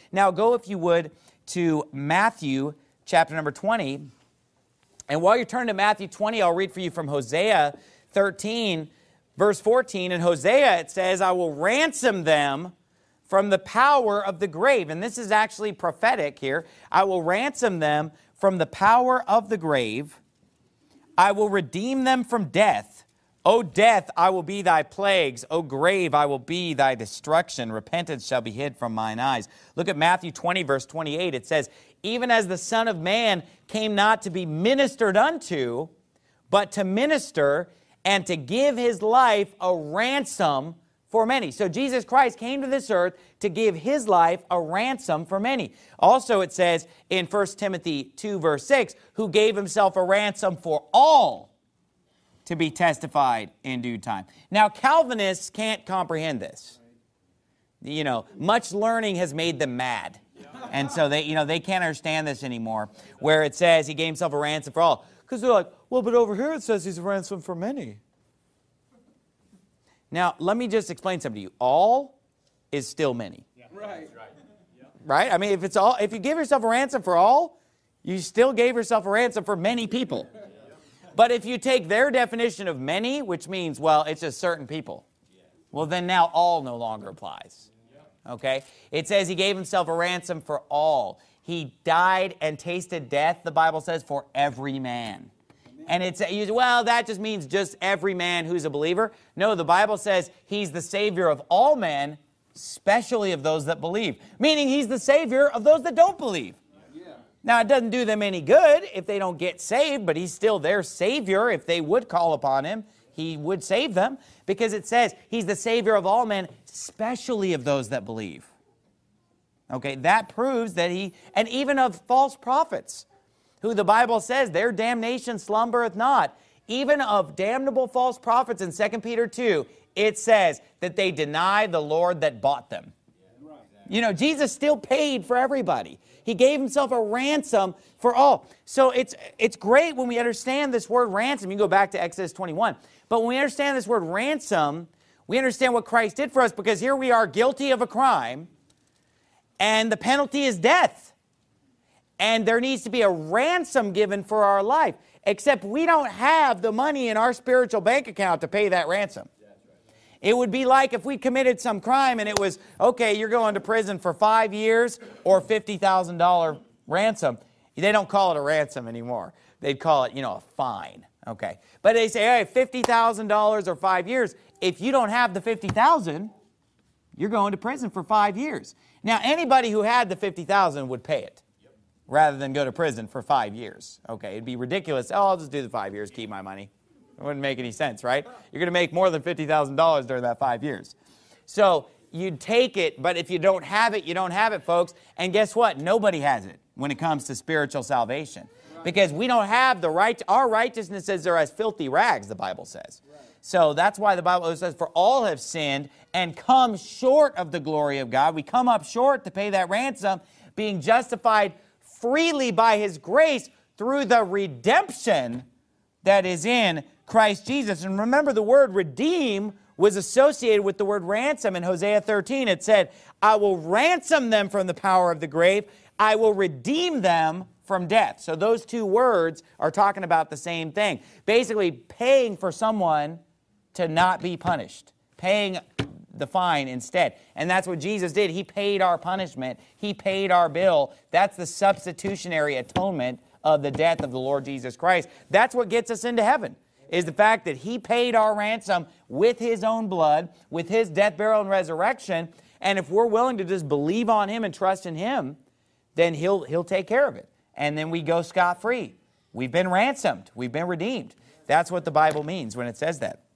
Now go, if you would, to Matthew chapter number 20. And while you're turning to Matthew 20, I'll read for you from Hosea 13, verse 14. In Hosea it says, I will ransom them from the power of the grave. And this is actually prophetic here. I will ransom them from the power of the grave. I will redeem them from death. O death, I will be thy plagues. O grave, I will be thy destruction. Repentance shall be hid from mine eyes. Look at Matthew 20, verse 28. It says, even as the Son of Man came not to be ministered unto, but to minister and to give his life a ransom for many. So Jesus Christ came to this earth to give his life a ransom for many. Also it says in 1 Timothy 2, verse 6, who gave himself a ransom for all to be testified in due time. Now, Calvinists can't comprehend this. You know, much learning has made them mad. And so they can't understand this anymore, where it says he gave himself a ransom for all. Because they're like, well, but over here it says he's a ransom for many. Now, let me just explain something to you. All is still many. Yeah. Right. Right? I mean, if you give yourself a ransom for all, you still gave yourself a ransom for many people. But if you take their definition of many, which means, well, it's just certain people, well, then now all no longer applies. Okay? It says he gave himself a ransom for all. He died and tasted death, the Bible says, for every man. And it's, well, that just means just every man who's a believer. No, the Bible says he's the Savior of all men, especially of those that believe. Meaning he's the Savior of those that don't believe. Yeah. Now, it doesn't do them any good if they don't get saved, but he's still their Savior. If they would call upon him, he would save them. Because it says he's the Savior of all men, especially of those that believe. Okay, that proves that and even of false prophets, who the Bible says their damnation slumbereth not. Even of damnable false prophets in 2 Peter 2, it says that they deny the Lord that bought them. You know, Jesus still paid for everybody. He gave himself a ransom for all. So it's great when we understand this word ransom. You can go back to Exodus 21. But when we understand this word ransom, we understand what Christ did for us, because here we are guilty of a crime, and the penalty is death. And there needs to be a ransom given for our life. Except we don't have the money in our spiritual bank account to pay that ransom. It would be like if we committed some crime and it was, okay, you're going to prison for 5 years or $50,000 ransom. They don't call it a ransom anymore. They'd call it, a fine. Okay. But they say, hey, $50,000 or 5 years. If you don't have the $50,000, you're going to prison for 5 years. Now, anybody who had the $50,000 would pay it, rather than go to prison for 5 years. Okay, it'd be ridiculous. Oh, I'll just do the 5 years, keep my money. It wouldn't make any sense, right? You're going to make more than $50,000 during that 5 years. So you'd take it, but if you don't have it, you don't have it, folks. And guess what? Nobody has it when it comes to spiritual salvation. Because we don't have the right. Our righteousnesses are as filthy rags, the Bible says. So that's why the Bible says, for all have sinned and come short of the glory of God. We come up short to pay that ransom, being justified freely by his grace through the redemption that is in Christ Jesus. And remember, the word redeem was associated with the word ransom. In Hosea 13, it said, I will ransom them from the power of the grave. I will redeem them from death. So those two words are talking about the same thing. Basically, paying for someone to not be punished. Paying the fine instead. And that's what Jesus did. He paid our punishment. He paid our bill. That's the substitutionary atonement of the death of the Lord Jesus Christ. That's what gets us into heaven, is the fact that he paid our ransom with his own blood, with his death, burial, and resurrection. And if we're willing to just believe on him and trust in him, then he'll take care of it. And then we go scot-free. We've been ransomed. We've been redeemed. That's what the Bible means when it says that.